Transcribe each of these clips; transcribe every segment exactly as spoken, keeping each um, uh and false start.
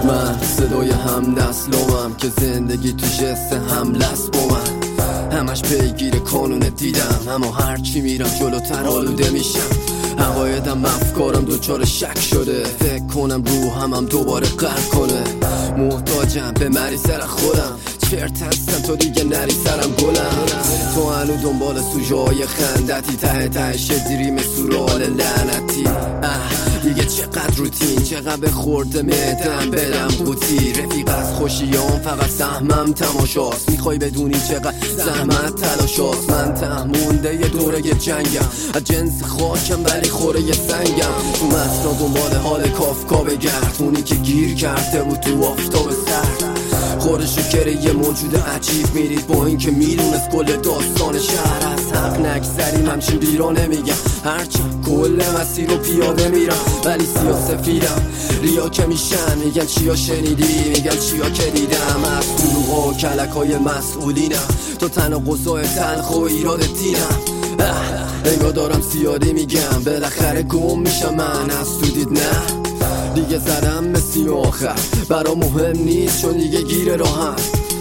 من صدای همدستلومم که زندگی تو جست حمله است با من. همش پیگیر کانون دیدم، اما هرچی میرم جلوتر آلوده میشم. عقایدم افکارم دوچار شک شده، فکر کنم روحم هم دوباره غرق کنه. محتاجم به مری سر خودم، چرت هستم تو دیگه نری سرم گلم. تو هنو دنبال سوژه های خندتی، ته ته شدیریم سورال لعنتی. دیگه چقدر روتین، چقدر به خورده معدم بدم قوطی. رفیق از خوشیام فقط سهمم تماشاست، میخوای بدونی چقدر زحمت تلاشاست. من تهمونده یه دوره جنگم، از جنس خاکم ولی خوره یه سنگم. تو مسنا دنبال حال کافکا بگرد، اونی که گیر کرده بود تو آفتاب سرد. خورشو کره یه موجود عجیب میرید، با این که میدونست کل داستان شهر از حق نگذریم. همچین بیرا نمیگم، هرچند کل مسیر رو پیاده میرم، ولی سیاسفیدم. ریا که میشن میگن چیا شنیدی، میگن چیا که دیدم. از دروغ و کلک های مسئولینم، تو تناقضای تلخ و ایراد دینم. انگار دارم زیادی میگم، بالاخره گم میشم من از تو دید. نه دیگه زدم مثل آخر، برا مهم نیست چون دیگه گیره راهم.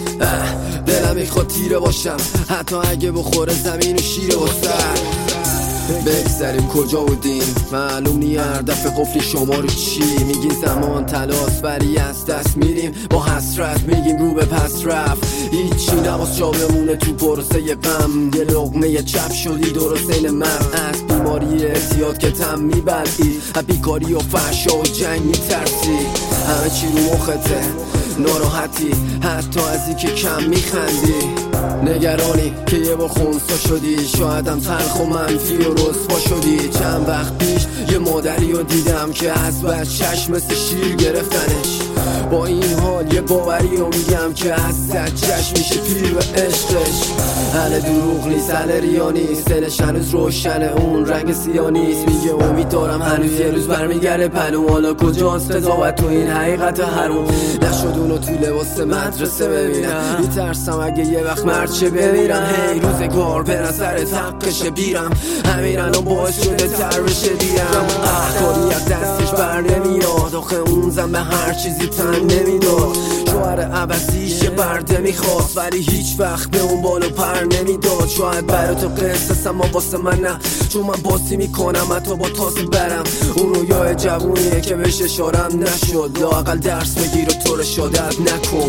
دلم میخواد تیره باشم، حتی اگه بخوره زمین و شیره و سر. بگذاریم کجا بودیم، معلوم نی هر دفعه قفلی شما رو چی. میگین زمان تلاس ولی از دست میریم، با حسرت میگیم رو به پس رفت. هیچی نباس جا بمونه تو پروسه غم، یه لقمه چپ شدی درست این من. از بیماری اعتیاد که تم میبلعی، از بیکاری و فحشا و جنگ میترسی. همه چی رو مخته، ناراحتی حتی از این که کم میخندی. نگرانی که یه بار خونسا شدی، شایدم تلخ و منفی و رسوا شدی. چند وقت پیش یه مادری رو دیدم که از بچه‌ش مثل شیر گرفتنش. با این حال یه باوری رو میگم که از زجه‌ش میشه پیر به عشقش. اهل دروغ نیست، اهل ریا نیست، دلش هنوز روشنه، اون رنگ سیاه نیست. میگه امید دارم هنوز یه روز برمیگرده پلو. حالا کجاست قضاوت تو این حقیقت حروم؟ نشد اونو تو لباس مدرسه ببینم، میترسم اگه یه وقت مرچه بمیرم. هی روزگار به نظر حقشه بیرم، همین الان باعث شده تر بشه دیرم. کاری از دستش بر نمیاد، آخه اون زن به هر چیزی تن نمیداد. شوهر عوضیش یه برده میخواست، ولی هیچ وقت به اون بالو پر نمیداد. شاید برای تو قصص اما واسه من نه، چون من باسی میکنم حتی با تازه برم. اون رویای جوونیه که بهش اشارم نشد، لااقل درس بگیر و تو رو شادت نکن.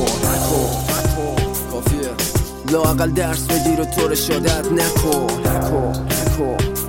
کافیه لااقل درس بگیر و تو رو شادت نکن. نکن نکن